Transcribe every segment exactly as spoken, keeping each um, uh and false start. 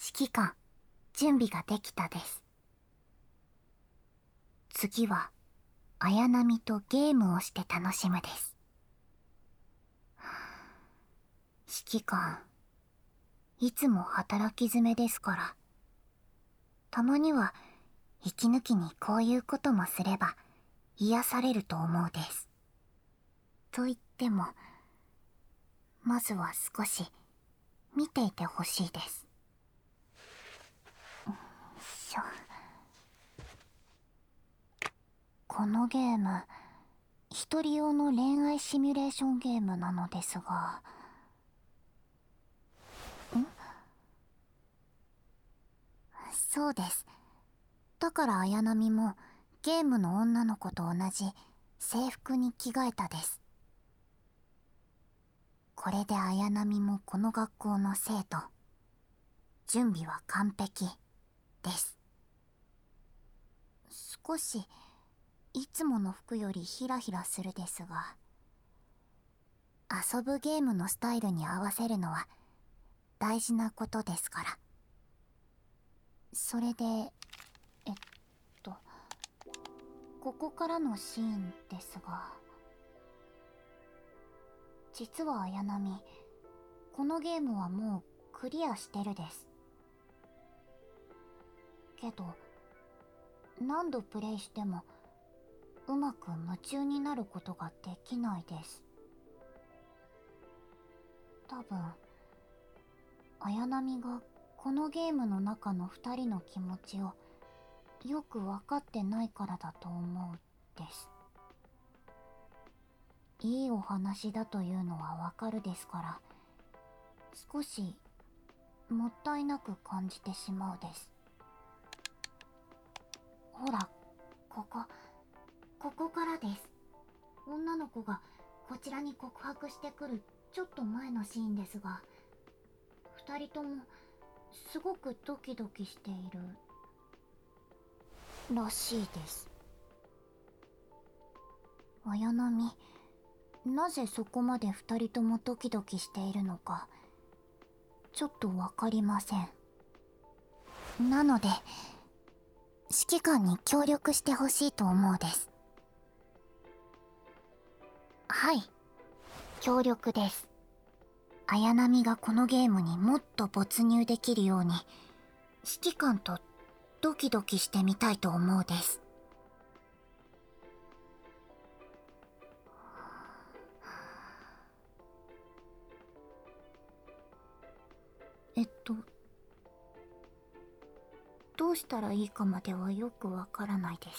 指揮官、準備ができたです。次は、綾波とゲームをして楽しむです。指揮官、いつも働き詰めですから、たまには息抜きにこういうこともすれば癒されると思うです。と言っても、まずは少し見ていてほしいです。よいしょ。このゲーム、一人用の恋愛シミュレーションゲームなのですが、ん？そうです。だから綾波もゲームの女の子と同じ制服に着替えたです。これで綾波もこの学校の生徒。準備は完璧です。少しいつもの服よりヒラヒラするですが、遊ぶゲームのスタイルに合わせるのは大事なことですから。それで、えっと、ここからのシーンですが、実は綾波、このゲームはもうクリアしてるです。けど、何度プレイしてもうまく夢中になることができないです。多分、綾波がこのゲームの中の二人の気持ちをよく分かってないからだと思うです。いいお話だというのはわかるですから、少しもったいなく感じてしまうです。ほら、ここ、ここからです。女の子がこちらに告白してくるちょっと前のシーンですが、二人ともすごくドキドキしているらしいです。綾波、なぜそこまで二人ともドキドキしているのかちょっとわかりません。なので指揮官に協力してほしいと思うです。はい、協力です。綾波がこのゲームにもっと没入できるように指揮官とドキドキしてみたいと思うです。えっとどうしたらいいかまではよくわからないです。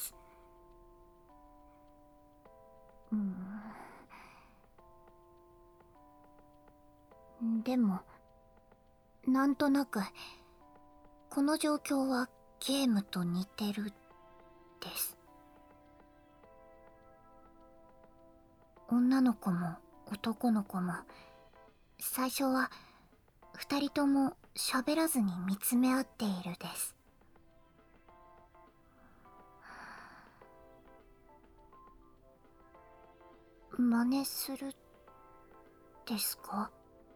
うーん。でも、なんとなく、この状況はゲームと似てる、です。女の子も男の子も、最初は、二人とも喋らずに見つめ合っているです。真似するですか？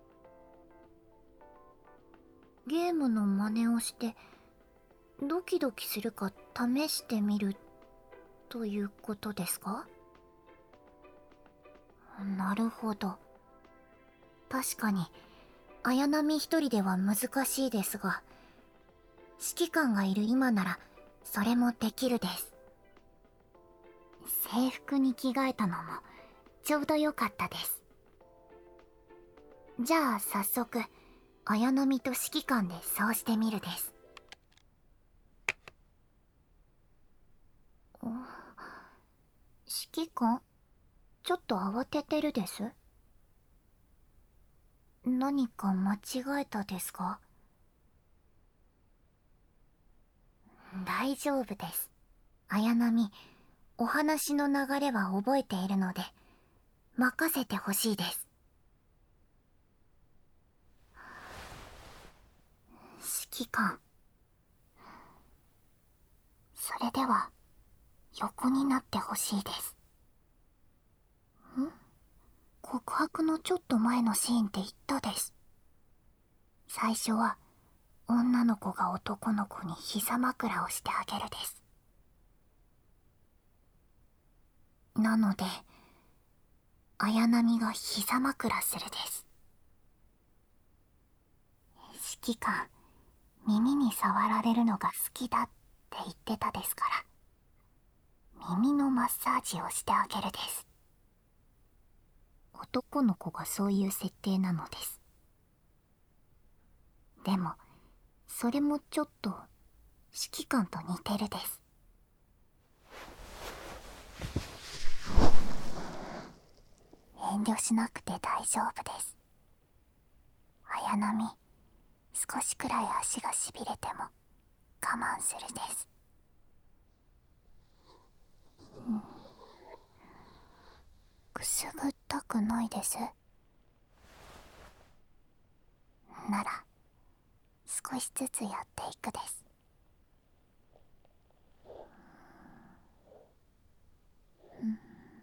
ゲームの真似をしてドキドキするか試してみるということですか？なるほど。確かに綾波一人では難しいですが、指揮官がいる今ならそれもできるです。制服に着替えたのもちょうどよかったです。じゃあ早速綾波と指揮官でそうしてみるです。指揮官、ちょっと慌ててるです。何か間違えたですか？大丈夫です。綾波、お話の流れは覚えているので任せてほしいです。指揮官、それでは横になってほしいです。ん？告白のちょっと前のシーンって言ったです。最初は女の子が男の子に膝枕をしてあげるです。なので綾波が膝枕するです。指揮官、耳に触られるのが好きだって言ってたですから、耳のマッサージをしてあげるです。男の子がそういう設定なのです。でもそれもちょっと指揮官と似てるです。遠慮しなくて大丈夫です。綾波、少しくらい足がしびれても我慢するです。うん、くすぐったくないです。なら少しずつやっていくです。うん、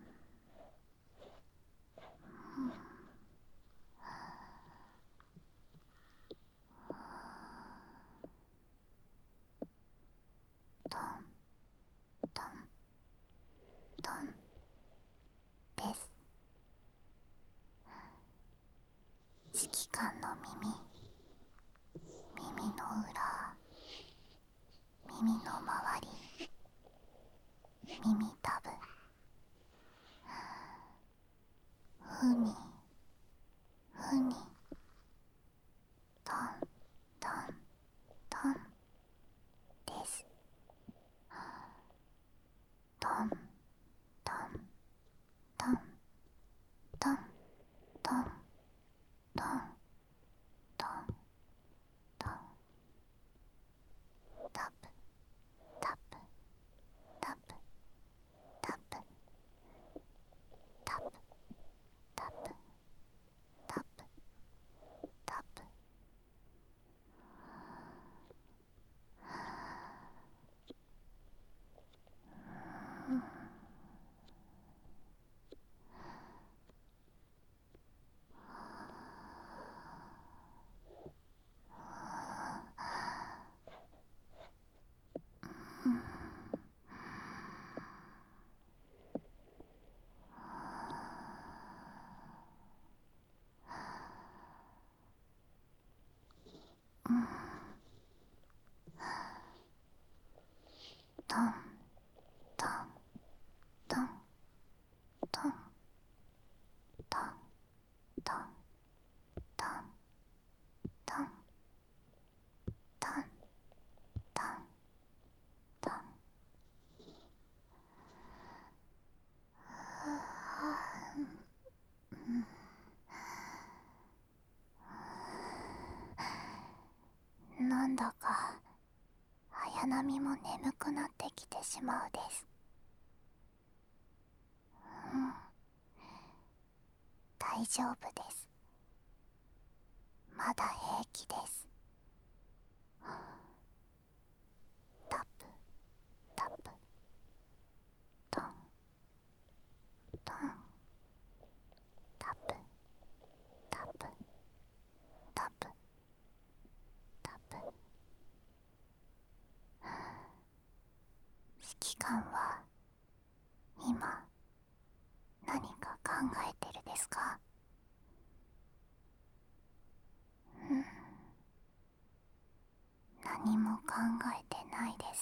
トントントンです。指揮官の耳、耳の裏、耳の周り、耳たぶ、ふみふみ、トントントンです。トントントントントントントントン、タプタプタプタプタプタプタプタプタプ、トントントントントントントントントントントン、なんだか綾波も眠くなってきてしまうです。うん、大丈夫です。まだ平気です。タプタプトントン、タプタプタプタプ、指揮官は今何か考えてるですか？うん、何も考えてないです。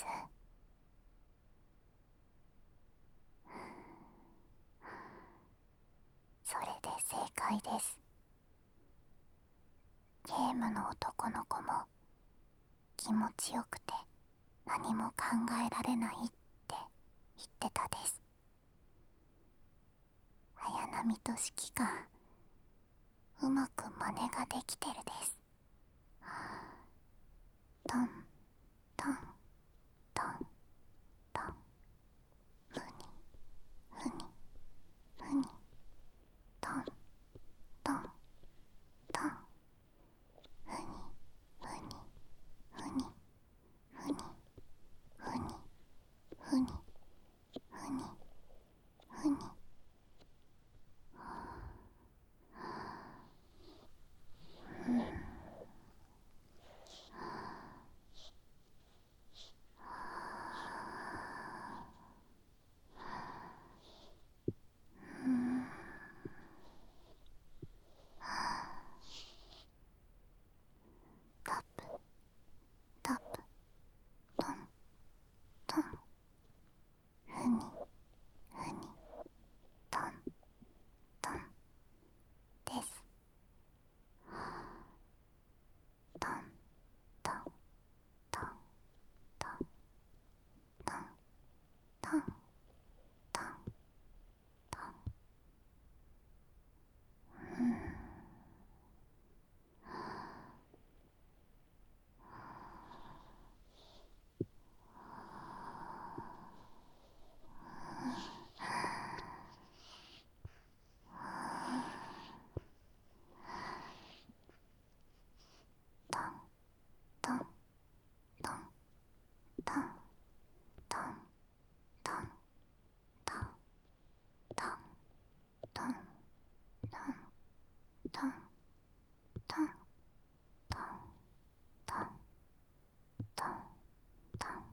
それで正解です。ゲームの男の子も気持ちよくて何も考えられないって言ってたです。綾波と指揮官、うまく真似ができてるです。トントントントン、ふにふにふに、トントントン、ふにふにふにふにふにふにふにふに、 トントントントントントントントントントントントントントン。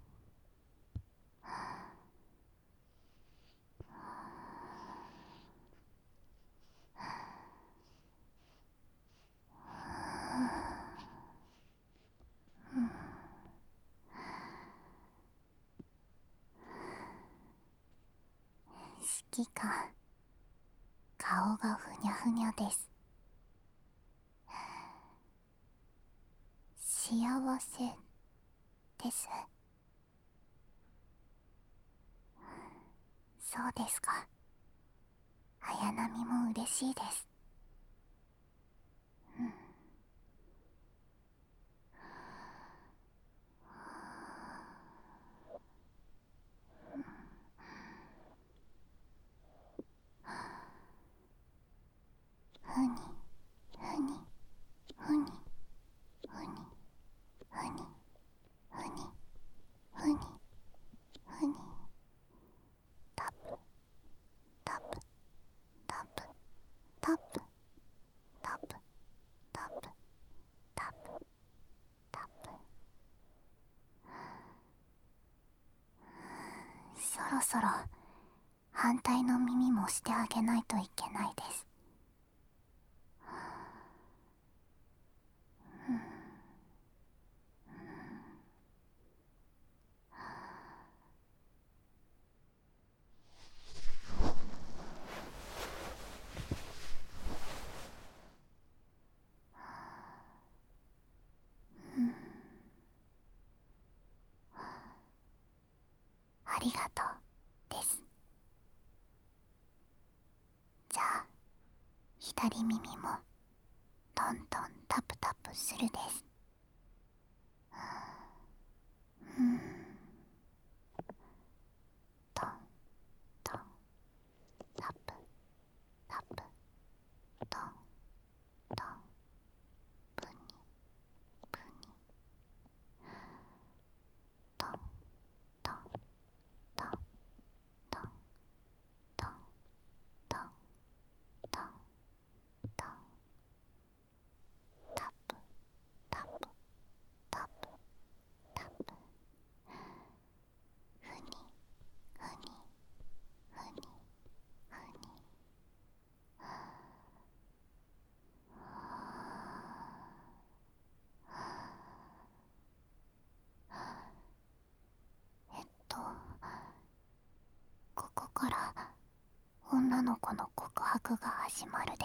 指揮官、顔がふにゃふにゃです。幸せです。そうですか。綾波も嬉しいです。うん。ふにふにふにふにふにふにふにふに。タップタップタップタップタップタップタップタップ。そろそろ反対の耳もしてあげないといけないです。ありがとうです。じゃあ左耳もトントンタプタプするです。うん。トントンタプタプトントンプニプニトントントントントントントントンタプタプタプタプふにふにふにふに。えっとここから女の子の告白が始まるです。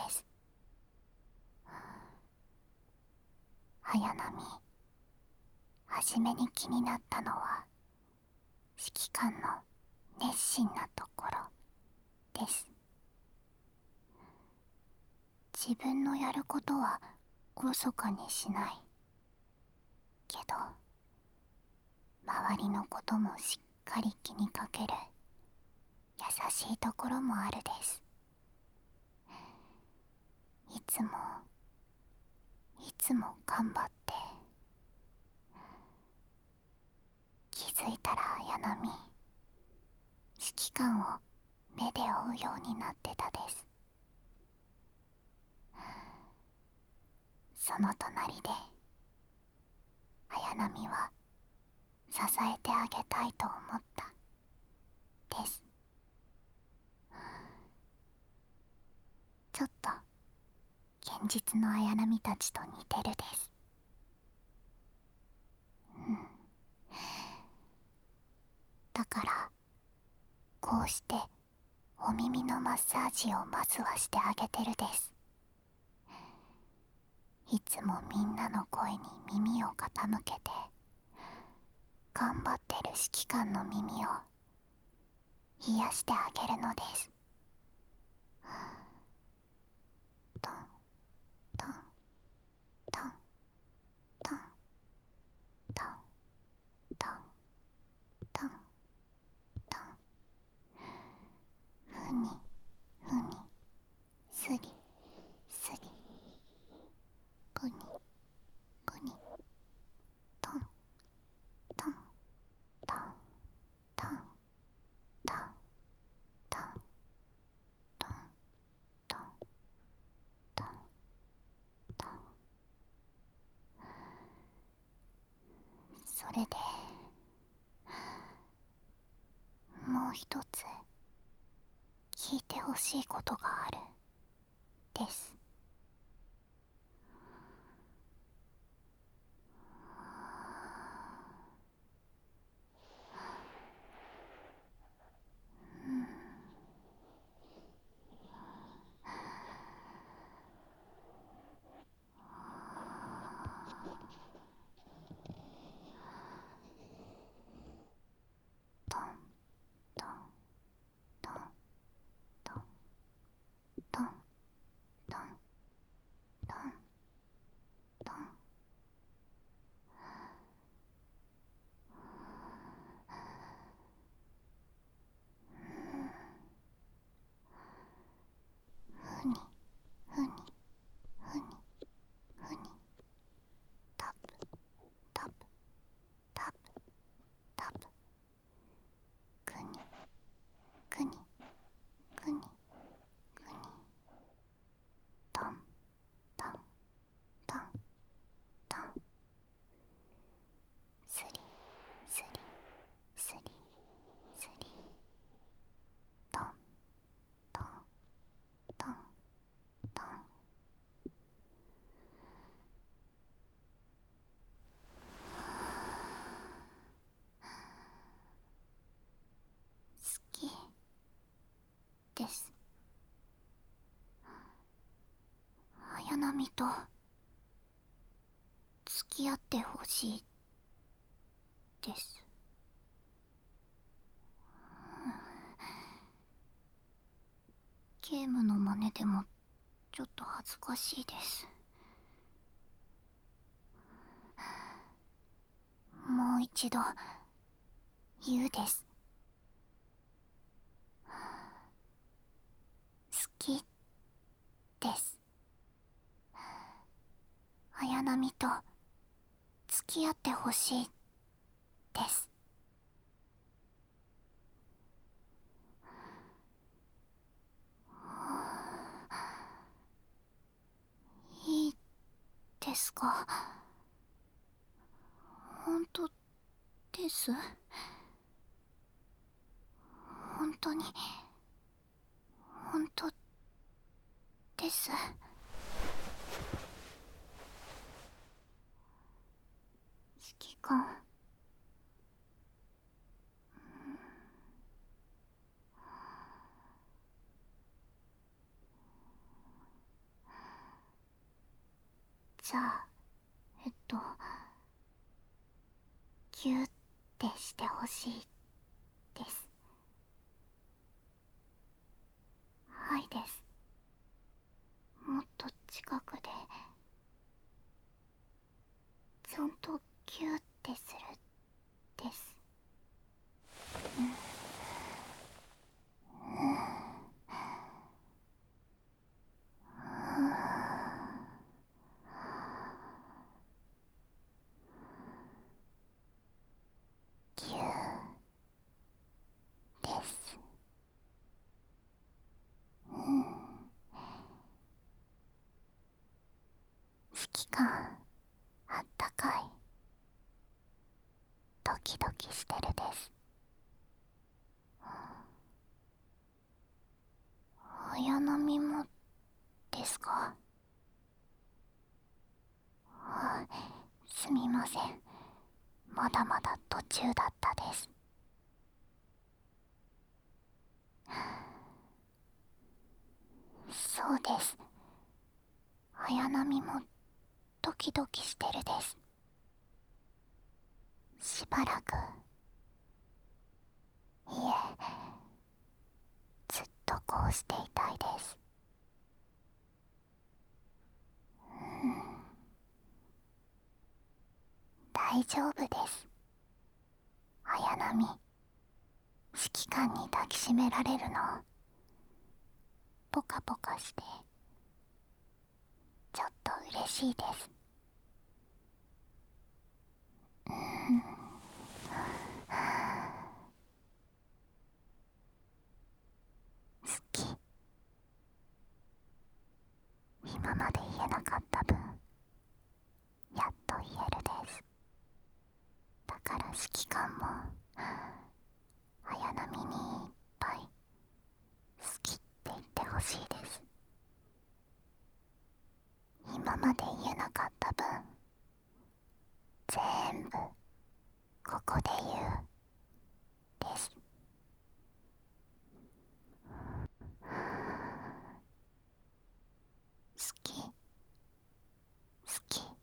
綾波、はじめに気になったのは指揮官の熱心なところです。自分のやることはおろそかにしないけど、周りのこともしっかり気にかける優しいところもあるです。いつもいつも頑張って。気づいたら綾波、指揮官を目で追うようになってたです。その隣で綾波は支えてあげたいと思ったです。ちょっと現実の綾波たちと似てるです。うん。だからこうしてお耳のマッサージをまずはしてあげてるです。いつもみんなの声に耳を傾けて頑張ってる指揮官の耳を癒してあげるのです。トントントントントントントントン。ふにふにすりすりぷにぷにトントンれでもう一つ聞いてほしいことがあるです。トントントントントントントントン。ふにふにふにふにタプタプタプタプくにくにくにくにトントントントン。スリスリスリスリトントントントン。好きです。綾波と付き合ってほしいです。ゲームの真似でもちょっと恥ずかしいです。もう一度言うです。好きです。綾波と付き合ってほしいです。いいですか？本当です。本当に本当です。指揮官、じゃあえっとギュッてしてほしいです。はいです。もっと近くでちゃんとギュッてするです。ギュッです。指揮官、あったかい。ドキドキしてるです。綾波もですか？あ、すみません、まだまだ途中だったです。そうです。綾波もドキドキしてるです。しばらく、いえ、ずっとこうしていたいです。大丈夫です。綾波、指揮官に抱きしめられるのポカポカしてちょっと嬉しいです。好き、今まで言えなかった分やっと言えるです。だか指揮官も綾波にいっぱい好きって言ってほしいです。今まで言えなかった分全部ここで言うです。好き好き好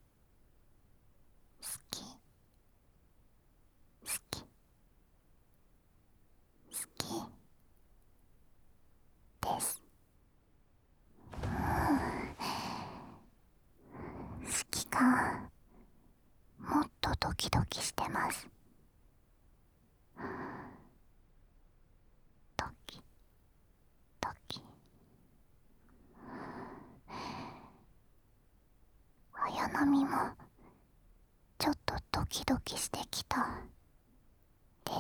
き好き好きです。指揮官もっとドキドキしてます。ドキドキ。綾波もちょっとドキドキしてきたです。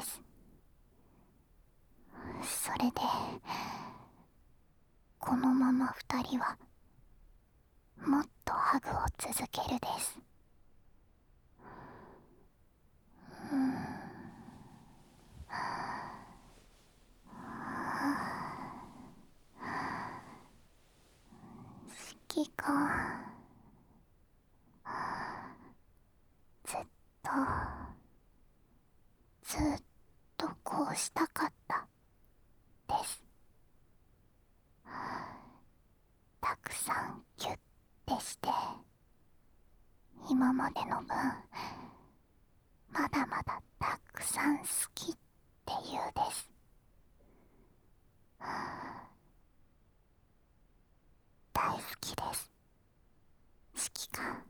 それでこのまま二人はもっとハグを続けるです。うーん指揮官ずっとずっとこうしたかったです。たくさんギュッてして今までの分まだまだたくさん好きって言うです。大好きです、指揮官。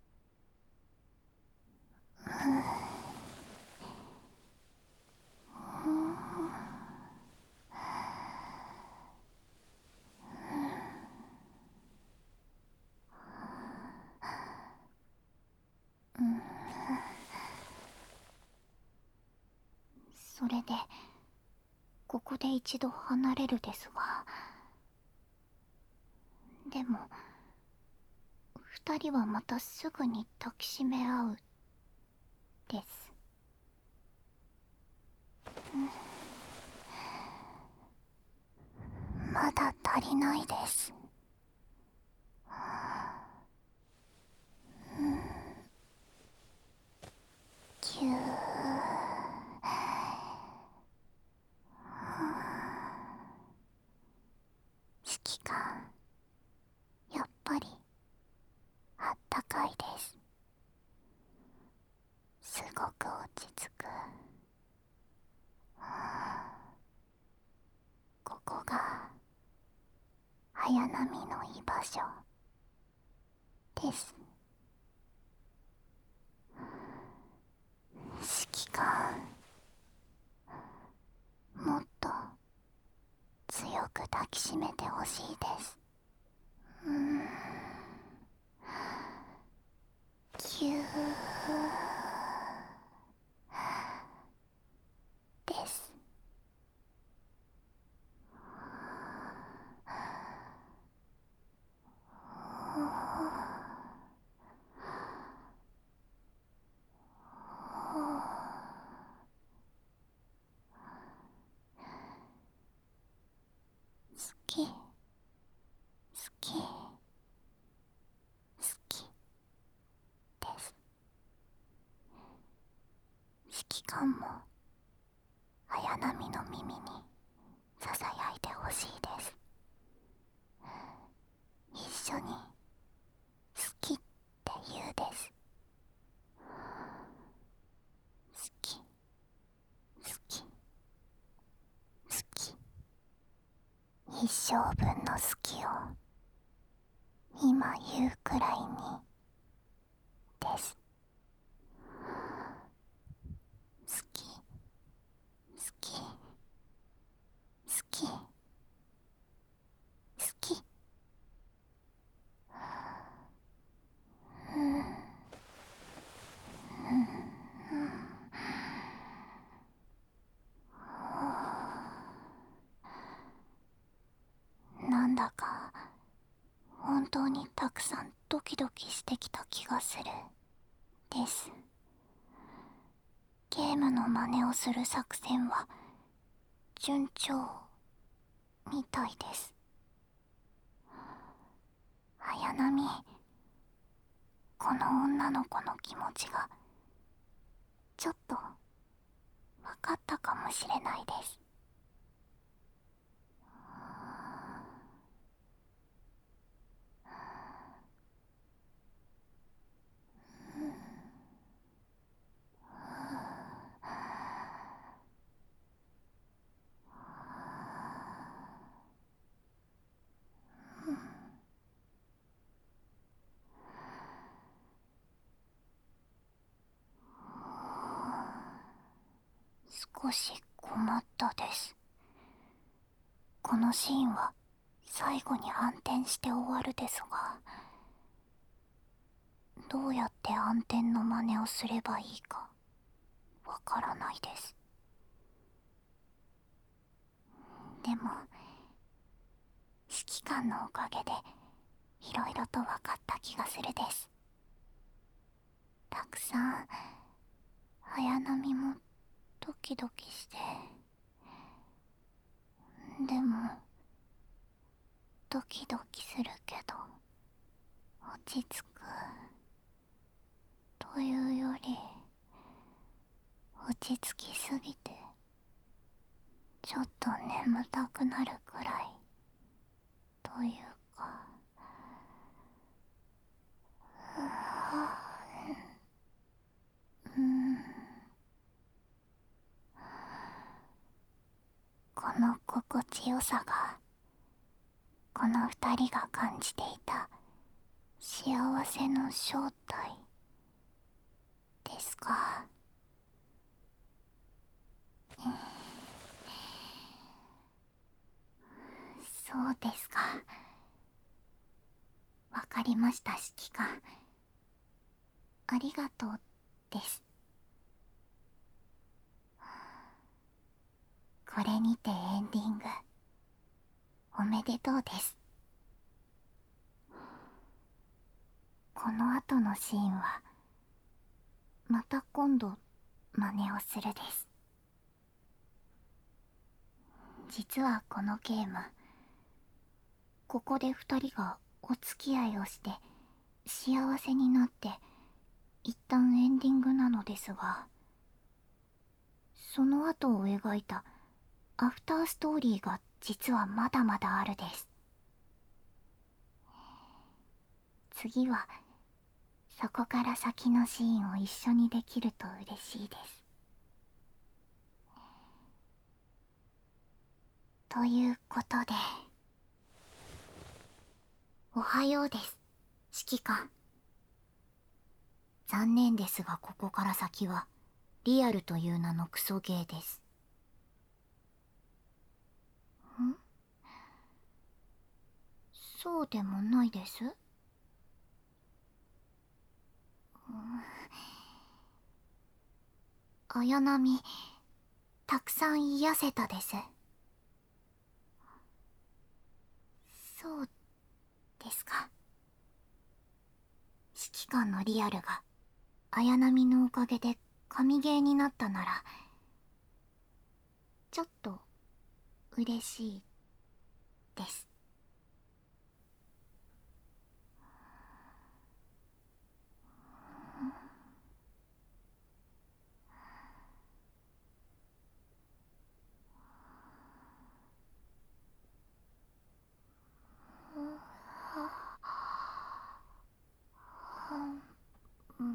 それでここで一度離れるですが、でも二人はまたすぐに抱きしめ合うです。まだ足りないです。ぎゅー。指揮官やっぱりあったかいです。すごく落ち着く。ここが綾波の居場所です。指揮官もっと強く抱きしめてほしいです。うーんぎゅーです。好き好き好きです。指揮官も綾波の耳にささやいてほしいです。一緒に好きって言うです。好き好き好き。一生分の好きを今言うくらいにです。好き好き好き好き。なんだか本当にたくさんドキドキしてきた気がするです。 ゲームの真似をする作戦は順調みたいです。綾波、この女の子の気持ちがちょっと分かったかもしれないです。少し困ったです。このシーンは最後に暗転して終わるですが、どうやって暗転の真似をすればいいかわからないです。でも指揮官のおかげでいろいろと分かった気がするです。たくさん綾波もドキドキして、でもドキドキするけど落ち着くというより、落ち着きすぎてちょっと眠たくなるくらいというか、うーんこの心地よさが、この二人が感じていた幸せの正体ですか。そうですか。わかりました、指揮官。ありがとうです。これにてエンディングおめでとうです。この後のシーンはまた今度真似をするです。実はこのゲーム、ここで二人がお付き合いをして幸せになって一旦エンディングなのですが、その後を描いたアフターストーリーが実はまだまだあるです。次はそこから先のシーンを一緒にできると嬉しいです。ということで、おはようです、指揮官。残念ですがここから先はリアルという名のクソゲーです。ん？そうでもないです。綾波、たくさん癒せたです。そうですか。指揮官のリアルが綾波のおかげで神ゲーになったなら、ちょっと嬉しいです。うん、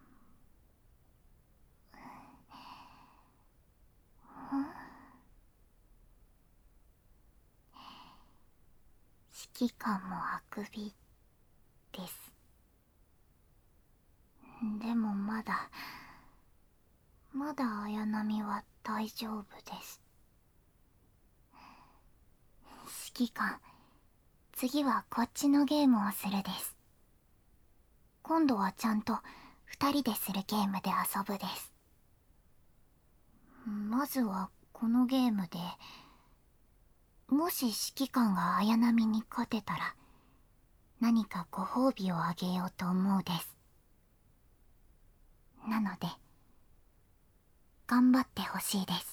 指揮官もあくびです。でもまだまだ綾波は大丈夫です。指揮官、次はこっちのゲームをするです。今度はちゃんと二人でするゲームで遊ぶです。まずはこのゲームで、もし指揮官が綾波に勝てたら何かご褒美をあげようと思うです。なので頑張ってほしいです。